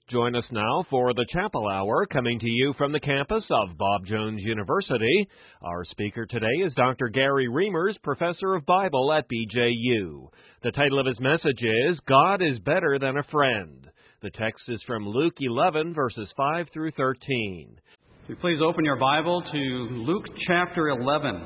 Join us now for the Chapel Hour, coming to you from the campus of Bob Jones University. Our speaker today is Dr. Gary Reimers, Professor of Bible at BJU. The title of his message is, God is Better Than a Friend. The text is from Luke 11, verses 5 through 13. If you please open your Bible to Luke chapter 11.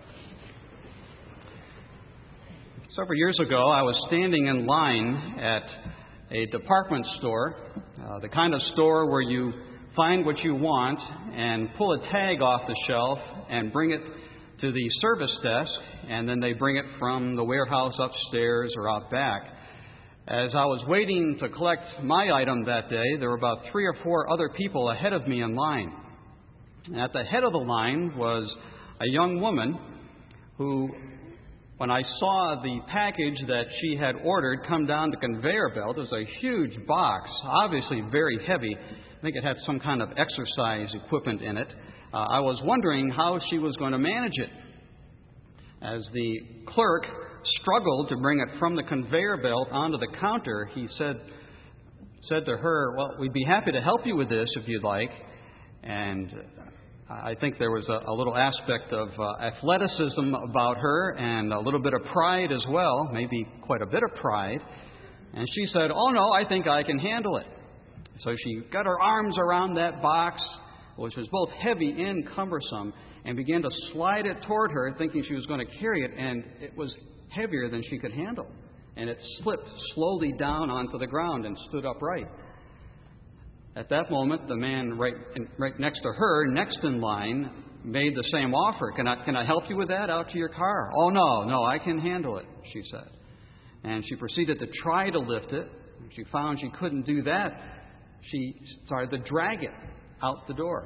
Several years ago, I was standing in line at a department store, the kind of store where you find what you want and pull a tag off the shelf and bring it to the service desk, and then they bring it from the warehouse upstairs or out back. As I was waiting to collect my item that day, there were about 3 or 4 other people ahead of me in line. At the head of the line was a young woman who, when I saw the package that she had ordered come down the conveyor belt, it was a huge box, obviously very heavy. I think it had some kind of exercise equipment in it. I was wondering how she was going to manage it. As the clerk struggled to bring it from the conveyor belt onto the counter, he said to her, "Well, we'd be happy to help you with this if you'd like." And I think there was a little aspect of athleticism about her and a little bit of pride as well, maybe quite a bit of pride. And she said, "Oh, no, I think I can handle it." So she got her arms around that box, which was both heavy and cumbersome, and began to slide it toward her, thinking she was going to carry it, and it was heavier than she could handle. And it slipped slowly down onto the ground and stood upright. At that moment, the man right next to her, next in line, made the same offer. Can I help you with that out to your car?" "Oh, no, I can handle it," she said. And she proceeded to try to lift it. When she found she couldn't do that, she started to drag it out the door.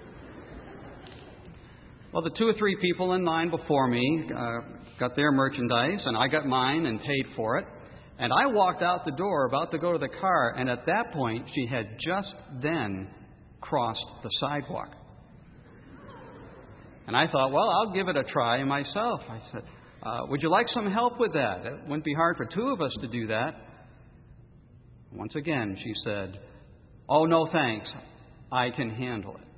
Well, the 2 or 3 people in line before me got their merchandise, and I got mine and paid for it. And I walked out the door, about to go to the car, and at that point, she had just then crossed the sidewalk. And I thought, well, I'll give it a try myself. I said, "Would you like some help with that? It wouldn't be hard for 2 of us to do that." Once again, she said, "Oh, no, thanks. I can handle it."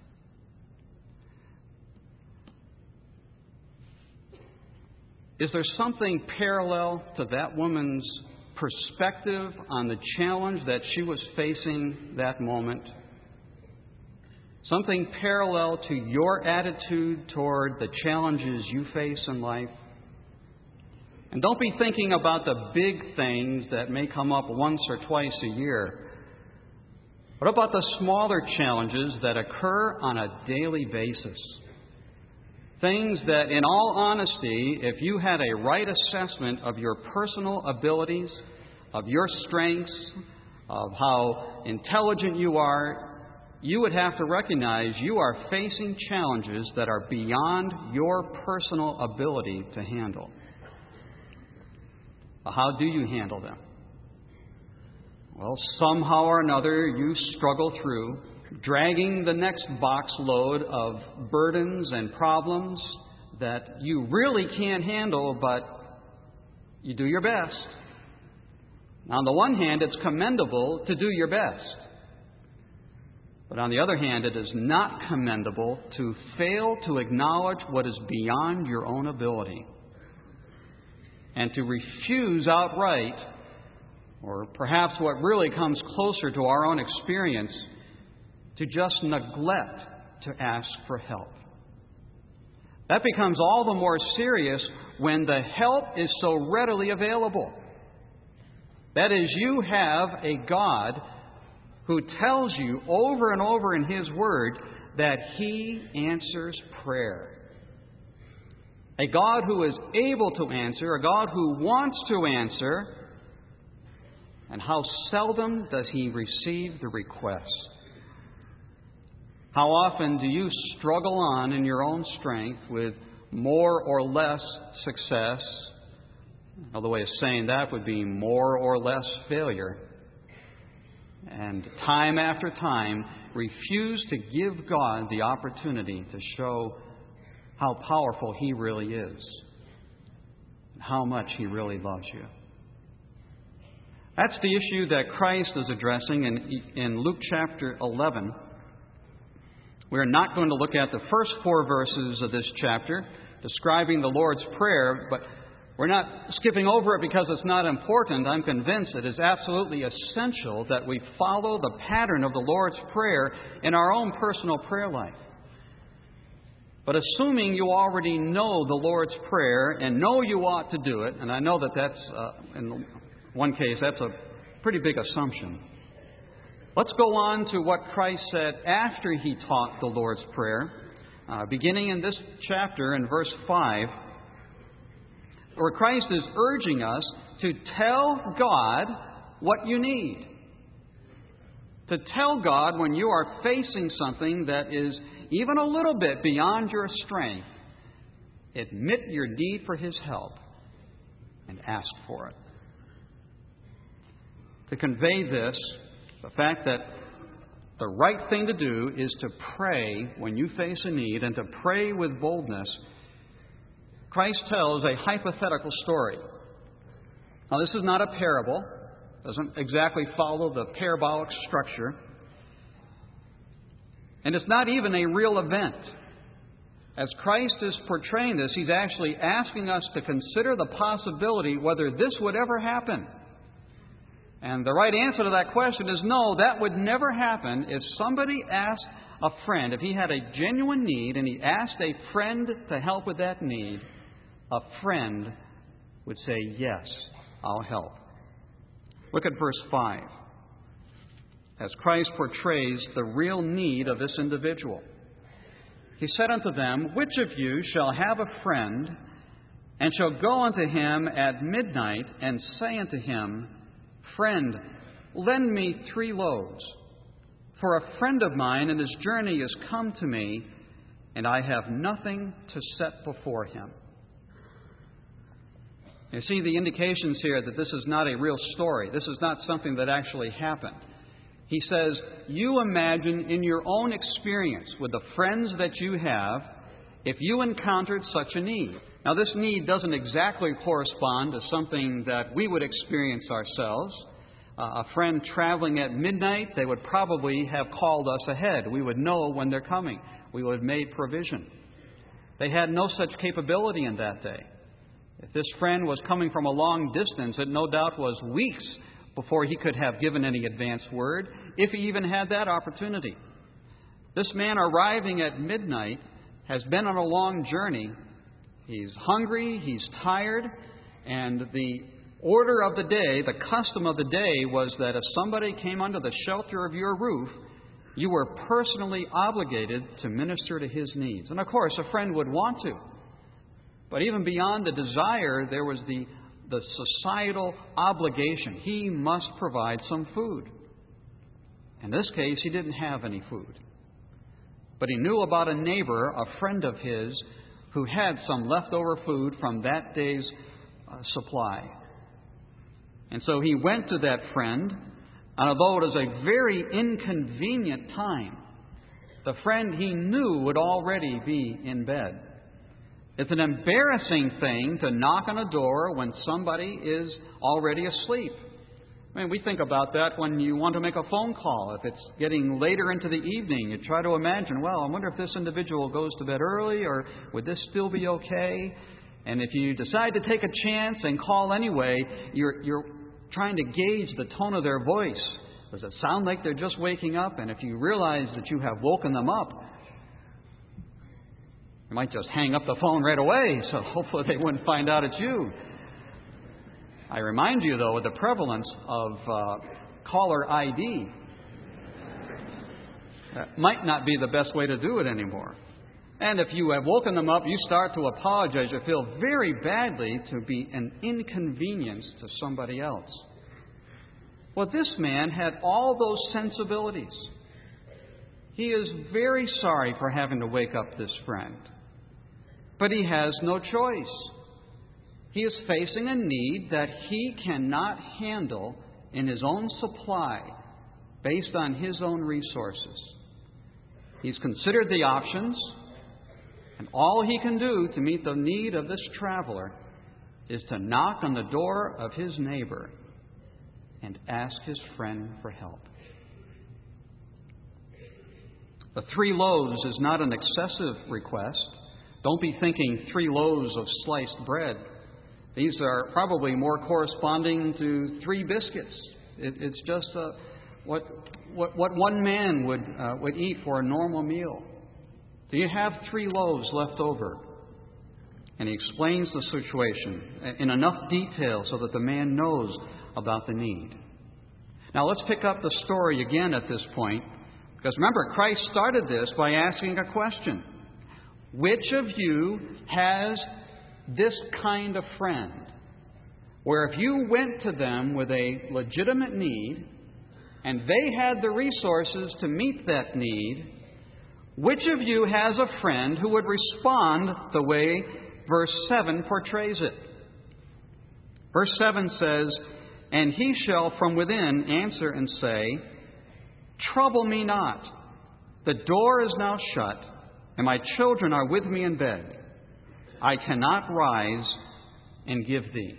Is there something parallel to that woman's perspective on the challenge that she was facing that moment? Something parallel to your attitude toward the challenges you face in life? And don't be thinking about the big things that may come up once or twice a year. What about the smaller challenges that occur on a daily basis? Things that, in all honesty, if you had a right assessment of your personal abilities, of your strengths, of how intelligent you are, you would have to recognize you are facing challenges that are beyond your personal ability to handle. How do you handle them? Well, somehow or another you struggle through, dragging the next box load of burdens and problems that you really can't handle, but you do your best. Now, on the one hand, it's commendable to do your best. But on the other hand, it is not commendable to fail to acknowledge what is beyond your own ability and to refuse outright, or perhaps what really comes closer to our own experience, to just neglect to ask for help. That becomes all the more serious when the help is so readily available. That is, you have a God who tells you over and over in His Word that He answers prayer. A God who is able to answer, a God who wants to answer, and how seldom does He receive the request? How often do you struggle on in your own strength with more or less success? Another way of saying that would be more or less failure. And time after time, refuse to give God the opportunity to show how powerful He really is, and how much He really loves you. That's the issue that Christ is addressing in Luke chapter 11. We're not going to look at the first 4 verses of this chapter describing the Lord's Prayer, but we're not skipping over it because it's not important. I'm convinced it is absolutely essential that we follow the pattern of the Lord's Prayer in our own personal prayer life. But assuming you already know the Lord's Prayer and know you ought to do it, and I know that in one case, that's a pretty big assumption. Let's go on to what Christ said after He taught the Lord's Prayer, beginning in this chapter in verse 5, where Christ is urging us to tell God what you need. To tell God when you are facing something that is even a little bit beyond your strength, admit your need for His help and ask for it. To convey this, the fact that the right thing to do is to pray when you face a need and to pray with boldness, Christ tells a hypothetical story. Now, this is not a parable. It doesn't exactly follow the parabolic structure. And it's not even a real event. As Christ is portraying this, He's actually asking us to consider the possibility whether this would ever happen. And the right answer to that question is no, that would never happen if somebody asked a friend, if he had a genuine need and he asked a friend to help with that need, a friend would say, yes, I'll help. Look at verse 5. As Christ portrays the real need of this individual. He said unto them, which of you shall have a friend, and shall go unto him at midnight, and say unto him, Friend, lend me 3 loaves, for a friend of mine in his journey is come to me, and I have nothing to set before him. You see the indications here that this is not a real story. This is not something that actually happened. He says, you imagine in your own experience with the friends that you have, if you encountered such a need. Now, this need doesn't exactly correspond to something that we would experience ourselves. A friend traveling at midnight, they would probably have called us ahead. We would know when they're coming. We would have made provision. They had no such capability in that day. If this friend was coming from a long distance, it no doubt was weeks before he could have given any advance word, if he even had that opportunity. This man arriving at midnight has been on a long journey. He's hungry, he's tired, and the order of the day, the custom of the day, was that if somebody came under the shelter of your roof, you were personally obligated to minister to his needs. And of course, a friend would want to. But even beyond the desire, there was the societal obligation. He must provide some food. In this case, he didn't have any food. But he knew about a neighbor, a friend of his, who had some leftover food from that day's supply. And so he went to that friend, and although it was a very inconvenient time, the friend he knew would already be in bed. It's an embarrassing thing to knock on a door when somebody is already asleep. I mean, we think about that when you want to make a phone call. If it's getting later into the evening, you try to imagine, well, I wonder if this individual goes to bed early, or would this still be okay? And if you decide to take a chance and call anyway, you're trying to gauge the tone of their voice. Does it sound like they're just waking up? And if you realize that you have woken them up, you might just hang up the phone right away, so hopefully they wouldn't find out it's you. I remind you, though, of the prevalence of caller ID. That might not be the best way to do it anymore. And if you have woken them up, you start to apologize. You feel very badly to be an inconvenience to somebody else. Well, this man had all those sensibilities. He is very sorry for having to wake up this friend. But he has no choice. He is facing a need that he cannot handle in his own supply based on his own resources. He's considered the options, and all he can do to meet the need of this traveler is to knock on the door of his neighbor and ask his friend for help. The 3 loaves is not an excessive request. Don't be thinking 3 loaves of sliced bread. These are probably more corresponding to 3 biscuits. It's just what one man would eat for a normal meal. Do you have 3 loaves left over? And he explains the situation in enough detail so that the man knows about the need. Now let's pick up the story again at this point, because remember, Christ started this by asking a question. Which of you has this kind of friend, where if you went to them with a legitimate need and they had the resources to meet that need, which of you has a friend who would respond the way verse 7 portrays it? Verse 7 says, "And he shall from within answer and say, Trouble me not. The door is now shut, and my children are with me in bed. I cannot rise and give thee."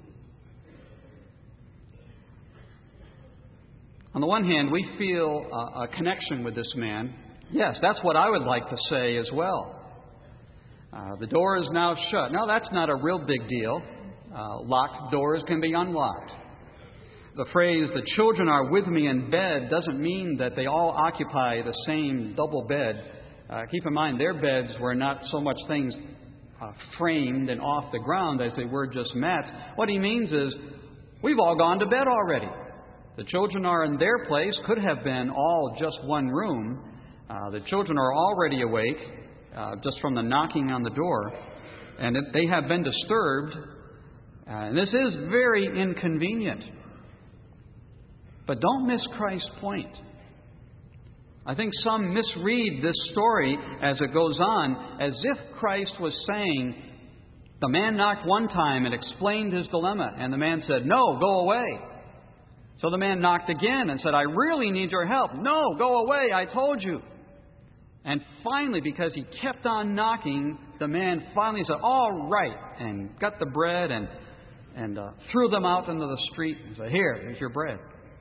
On the one hand, we feel a connection with this man. Yes, that's what I would like to say as well. The door is now shut. No, that's not a real big deal. Locked doors can be unlocked. The phrase, "the children are with me in bed," doesn't mean that they all occupy the same double bed. Keep in mind, their beds were not so much things framed and off the ground as they were just mats. What he means is, we've all gone to bed already. The children are in their place, could have been all just one room. The children are already awake just from the knocking on the door, and they have been disturbed. And this is very inconvenient. But don't miss Christ's point. I think some misread this story as it goes on, as if Christ was saying, the man knocked one time and explained his dilemma, and the man said, "No, go away." So the man knocked again and said, "I really need your help." "No, go away, I told you." And finally, because he kept on knocking, the man finally said, "All right," and got the bread and threw them out into the street and said, "Here's your bread."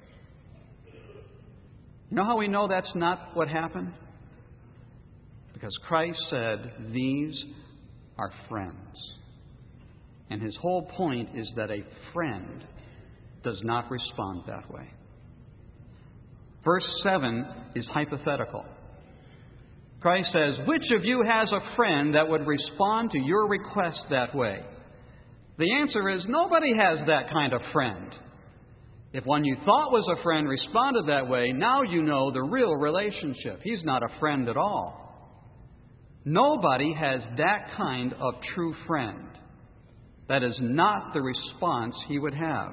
You know how we know that's not what happened? Because Christ said, "These are friends." And his whole point is that a friend does not respond that way. Verse 7 is hypothetical. Christ says, "Which of you has a friend that would respond to your request that way?" The answer is, nobody has that kind of friend. If one you thought was a friend responded that way, now you know the real relationship. He's not a friend at all. Nobody has that kind of true friend. That is not the response he would have.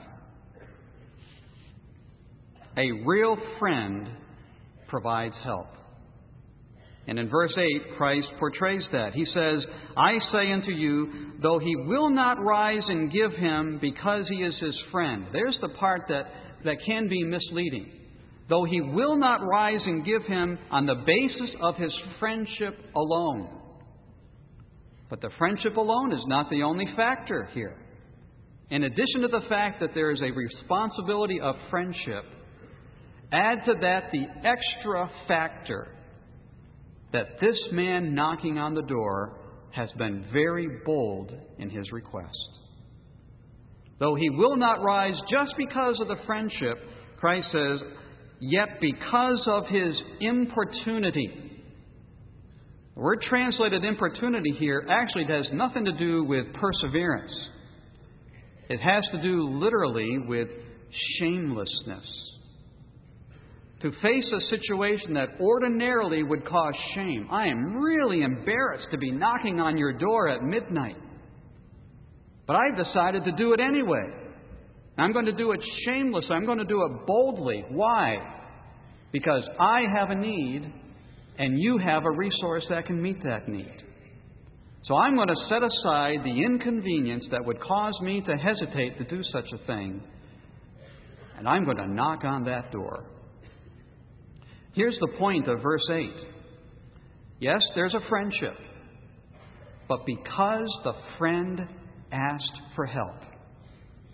A real friend provides help. And in verse 8, Christ portrays that. He says, "I say unto you, though he will not rise and give him because he is his friend." There's the part that can be misleading. Though he will not rise and give him on the basis of his friendship alone. But the friendship alone is not the only factor here. In addition to the fact that there is a responsibility of friendship, add to that the extra factor that this man knocking on the door has been very bold in his request. Though he will not rise just because of the friendship, Christ says, yet because of his importunity. The word translated importunity here actually has nothing to do with perseverance. It has to do literally with shamelessness. To face a situation that ordinarily would cause shame. I am really embarrassed to be knocking on your door at midnight. But I've decided to do it anyway. I'm going to do it shamelessly. I'm going to do it boldly. Why? Because I have a need and you have a resource that can meet that need. So I'm going to set aside the inconvenience that would cause me to hesitate to do such a thing. And I'm going to knock on that door. Here's the point of verse 8. Yes, there's a friendship. But because the friend asked for help,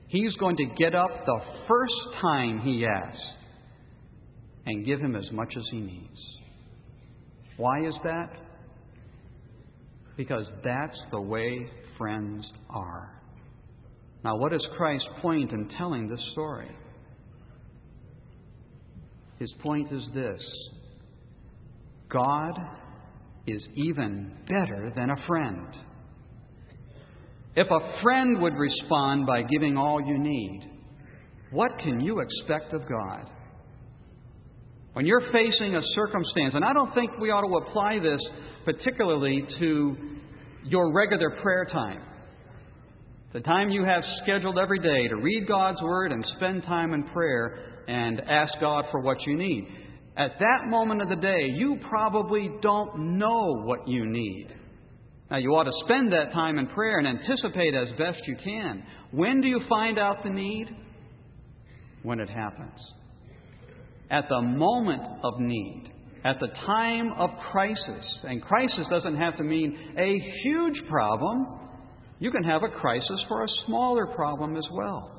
He's going to get up the first time he asks and give him as much as he needs. Why is that? Because that's the way friends are. Now, what is Christ's point in telling this story? His point is this: God is even better than a friend. If a friend would respond by giving all you need, what can you expect of God? When you're facing a circumstance, and I don't think we ought to apply this particularly to your regular prayer time, the time you have scheduled every day to read God's Word and spend time in prayer and ask God for what you need. At that moment of the day, you probably don't know what you need. Now, you ought to spend that time in prayer and anticipate as best you can. When do you find out the need? When it happens. At the moment of need. At the time of crisis. And crisis doesn't have to mean a huge problem. You can have a crisis for a smaller problem as well.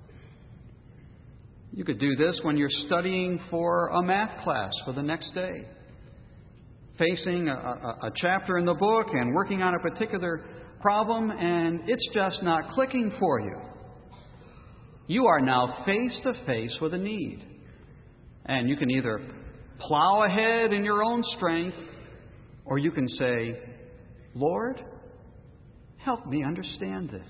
You could do this when you're studying for a math class for the next day. Facing a chapter in the book and working on a particular problem, and it's just not clicking for you. You are now face to face with a need. And you can either plow ahead in your own strength, or you can say, Lord, help me understand this.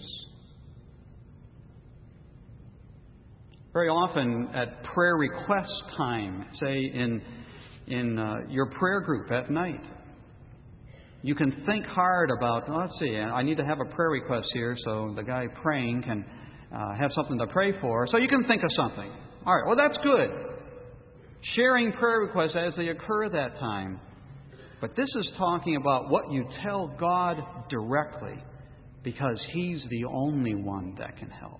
Very often at prayer request time, say in your prayer group at night, you can think hard about, let's see, I need to have a prayer request here so the guy praying can have something to pray for. So you can think of something. All right, well, that's good. Sharing prayer requests as they occur that time. But this is talking about what you tell God directly, because He's the only one that can help.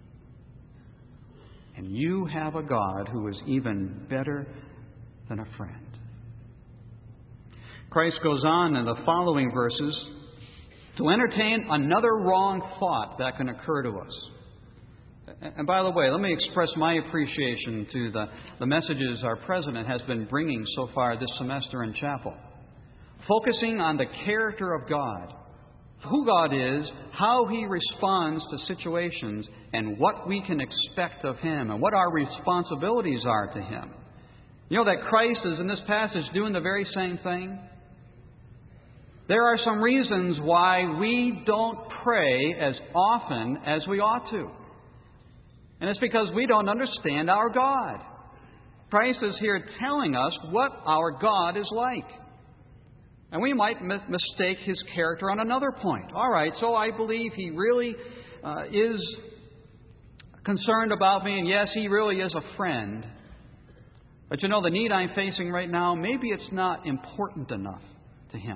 And you have a God who is even better than a friend. Christ goes on in the following verses to entertain another wrong thought that can occur to us. And by the way, let me express my appreciation to the messages our president has been bringing so far this semester in chapel, focusing on the character of God, who God is, how He responds to situations, and what we can expect of Him, and what our responsibilities are to Him. You know that Christ is in this passage doing the very same thing? There are some reasons why we don't pray as often as we ought to. And it's because we don't understand our God. Christ is here telling us what our God is like. And we might mistake His character on another point. All right, so I believe He really is concerned about me, and yes, He really is a friend. But you know, the need I'm facing right now, maybe it's not important enough to Him.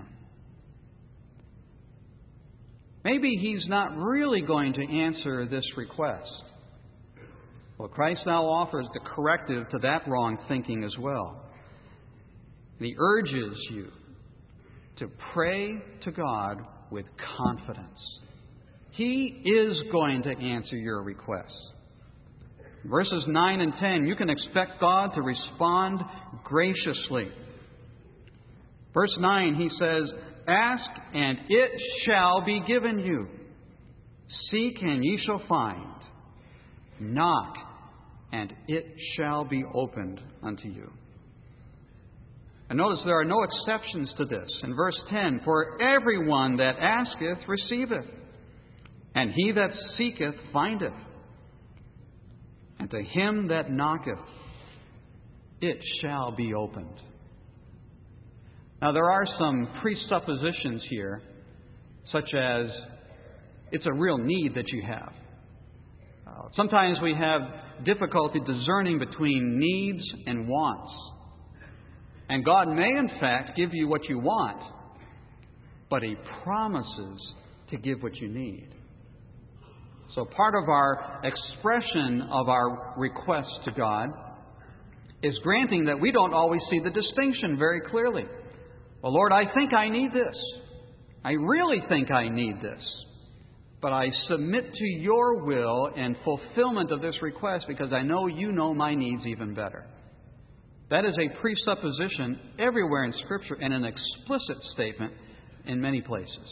Maybe He's not really going to answer this request. Well, Christ now offers the corrective to that wrong thinking as well. He urges you to pray to God with confidence. He is going to answer your requests. Verses 9 and 10, you can expect God to respond graciously. Verse 9, He says, "Ask, and it shall be given you. Seek, and ye shall find. Knock, and it shall be opened unto you." And notice there are no exceptions to this. In verse 10, "For everyone that asketh receiveth, and he that seeketh findeth, and to him that knocketh it shall be opened." Now there are some presuppositions here, such as it's a real need that you have. Sometimes we have difficulty discerning between needs and wants. And God may, in fact, give you what you want, but He promises to give what you need. So part of our expression of our request to God is granting that we don't always see the distinction very clearly. Well, Lord, I think I need this. I really think I need this. but I submit to your will and fulfillment of this request because I know you know my needs even better. That is a presupposition everywhere in Scripture and an explicit statement in many places.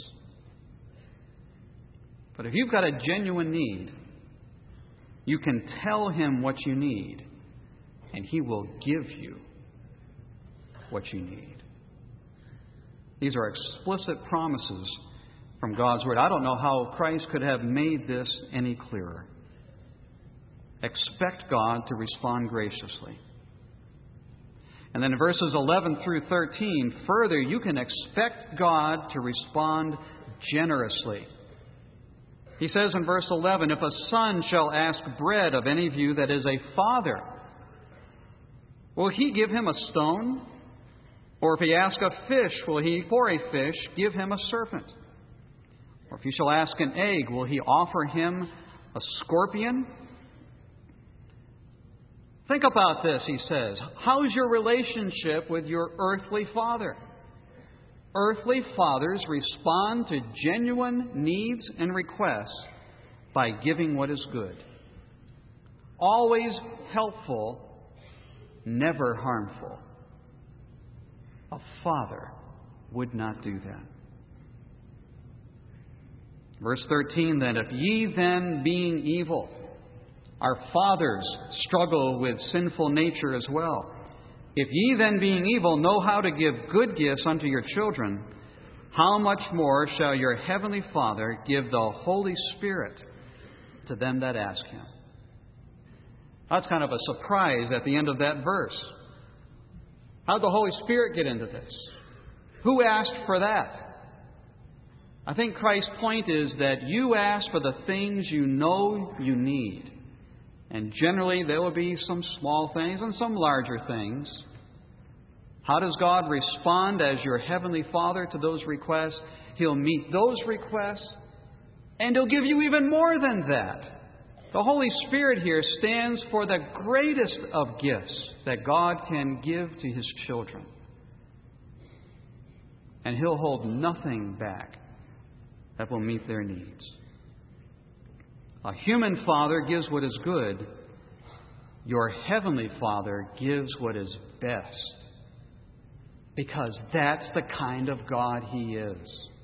But if you've got a genuine need, you can tell Him what you need, and He will give you what you need. These are explicit promises from God's Word. I don't know how Christ could have made this any clearer. Expect God to respond graciously. And then in verses 11 through 13, further, you can expect God to respond generously. He says in verse 11, if a son shall ask bread of any of you that is a father, will he give him a stone? Or if he ask a fish, will he for a fish give him a serpent? Or if he shall ask an egg, will he offer him a scorpion? Think about this, he says. How's your relationship with your earthly father? Earthly fathers respond to genuine needs and requests by giving what is good. Always helpful, never harmful. A father would not do that. Verse 13 then, if ye then being evil, our fathers struggle with sinful nature as well. If ye then being evil know how to give good gifts unto your children, how much more shall your heavenly Father give the Holy Spirit to them that ask Him? That's kind of a surprise at the end of that verse. How did the Holy Spirit get into this? Who asked for that? I think Christ's point is that you ask for the things you know you need. And generally, there will be some small things and some larger things. How does God respond as your Heavenly Father to those requests? He'll meet those requests, and He'll give you even more than that. The Holy Spirit here stands for the greatest of gifts that God can give to His children. And He'll hold nothing back that will meet their needs. A human father gives what is good. Your heavenly Father gives what is best. Because that's the kind of God He is.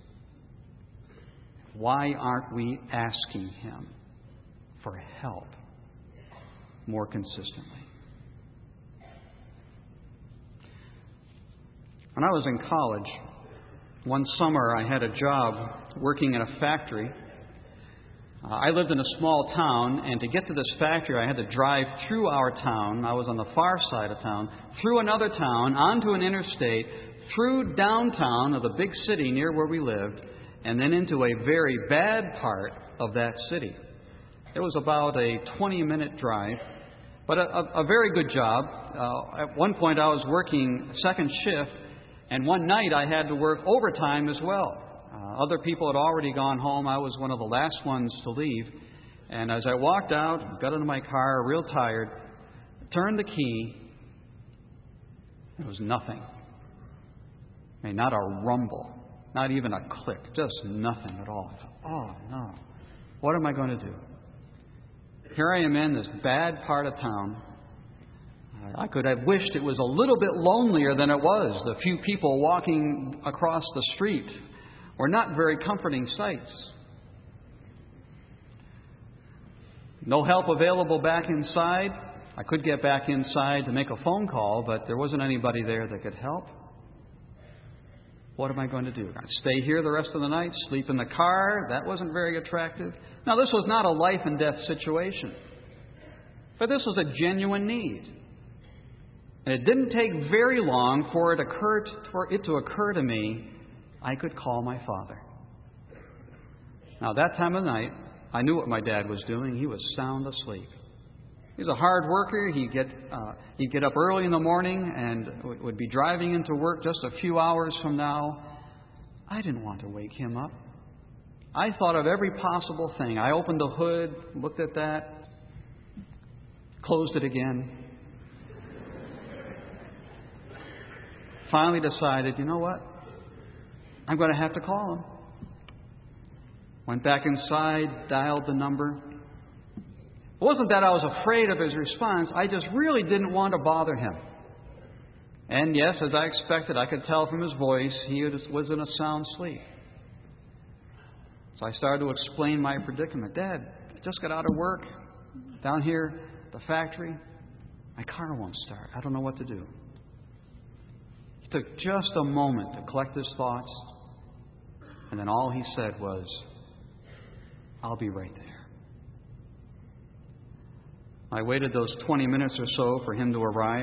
Why aren't we asking Him for help more consistently? When I was in college, one summer I had a job working in a factory. I lived in a small town, and to get to this factory, I had to drive through our town. I was on the far side of town, through another town, onto an interstate, through downtown of the big city near where we lived, and then into a very bad part of that city. It was about a 20-minute drive, but a very good job. At one point, I was working second shift, and one night I had to work overtime as well. Other people had already gone home. I was one of the last ones to leave. And as I walked out, got into my car, real tired, turned the key, there was nothing. I mean, not a rumble, not even a click, just nothing at all. I thought, oh, no. What am I going to do? Here I am in this bad part of town. I could have wished it was a little bit lonelier than it was. The few people walking across the street were not very comforting sights. No help available back inside. I could get back inside to make a phone call, but there wasn't anybody there that could help. What am I going to do? I'd stay here the rest of the night, sleep in the car. That wasn't very attractive. Now, this was not a life and death situation, but this was a genuine need. And it didn't take very long for it to occur to me, I could call my father. Now, that time of night, I knew what my dad was doing. He was sound asleep. He's a hard worker. He'd get up early in the morning and would be driving into work just a few hours from now. I didn't want to wake him up. I thought of every possible thing. I opened the hood, looked at that, closed it again. Finally decided, you know what? I'm going to have to call him. Went back inside, dialed the number. It wasn't that I was afraid of his response. I just really didn't want to bother him. And yes, as I expected, I could tell from his voice he was in a sound sleep. So I started to explain my predicament. Dad, I just got out of work down here at the factory. My car won't start. I don't know what to do. He took just a moment to collect his thoughts. And then all he said was, I'll be right there. I waited those 20 minutes or so for him to arrive.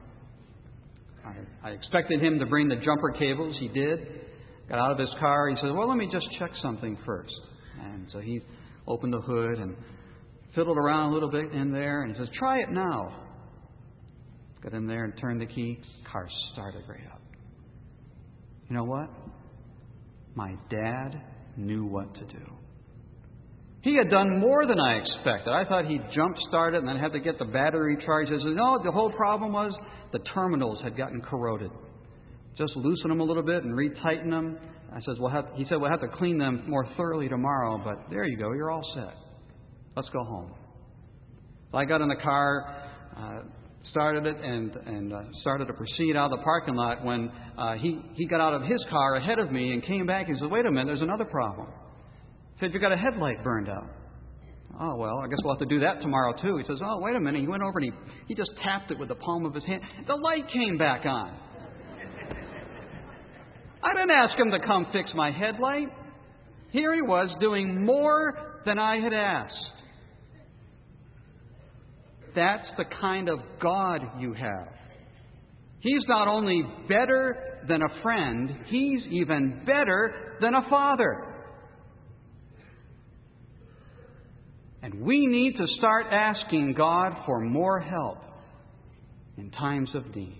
I expected him to bring the jumper cables. He did. Got out of his car. He said, well, let me just check something first. And so he opened the hood and fiddled around a little bit in there. And he says, try it now. Got in there and turned the key. Car started right up. You know what? My dad knew what to do. He had done more than I expected. I thought he'd jump-start it and then have to get the battery charged. He said, no, the whole problem was the terminals had gotten corroded. Just loosen them a little bit and retighten them. He said, we'll have to clean them more thoroughly tomorrow, but there you go, you're all set. Let's go home. So I got in the car, started it, and started to proceed out of the parking lot when he got out of his car ahead of me and came back and said, wait a minute, there's another problem. He said, you've got a headlight burned out. Oh, well, I guess we'll have to do that tomorrow, too. He says, oh, wait a minute. He went over and he just tapped it with the palm of his hand. The light came back on. I didn't ask him to come fix my headlight. Here he was doing more than I had asked. That's the kind of God you have. He's not only better than a friend, He's even better than a father. And we need to start asking God for more help in times of need.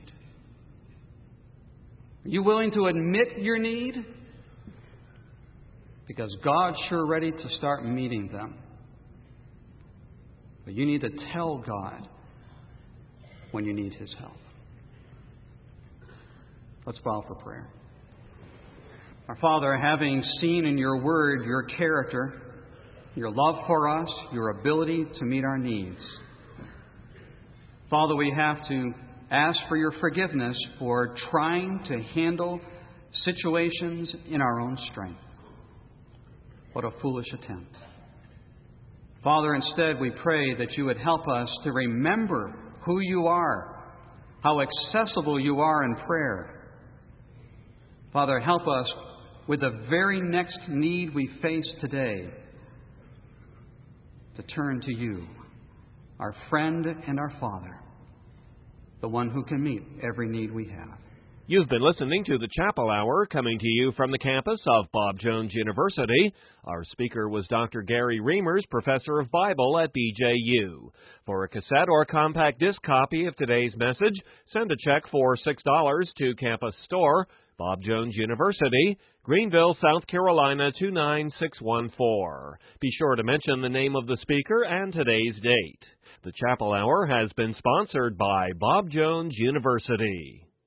Are you willing to admit your need? Because God's sure ready to start meeting them. But you need to tell God when you need His help. Let's bow for prayer. Our Father, having seen in your word your character, your love for us, your ability to meet our needs, Father, we have to ask for your forgiveness for trying to handle situations in our own strength. What a foolish attempt. Father, instead we pray that you would help us to remember who you are, how accessible you are in prayer. Father, help us with the very next need we face today to turn to you, our friend and our Father, the one who can meet every need we have. You've been listening to the Chapel Hour, coming to you from the campus of Bob Jones University. Our speaker was Dr. Gary Reimers, professor of Bible at BJU. For a cassette or compact disc copy of today's message, send a check for $6 to Campus Store, Bob Jones University, Greenville, South Carolina 29614. Be sure to mention the name of the speaker and today's date. The Chapel Hour has been sponsored by Bob Jones University.